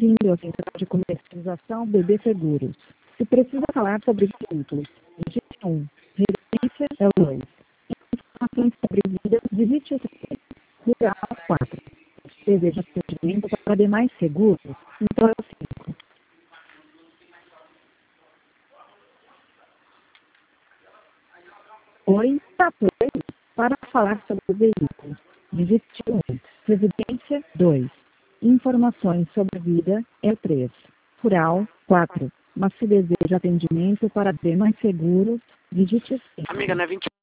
Bem-vindo ao Central de Comercialização BB Seguros. Se precisa falar sobre veículos, digite 1. Residência é o 2. Informações sobre vida, digite o 3. Rural 4. Deseja atendimento para demais seguros, então é o 5. Oi, tá play para falar sobre o veículo. Digite 1. Residência 2. Informações sobre vida é o 3. Rural 4. Mas se deseja atendimento para demais seguros, digite 5. Amiga, não é 20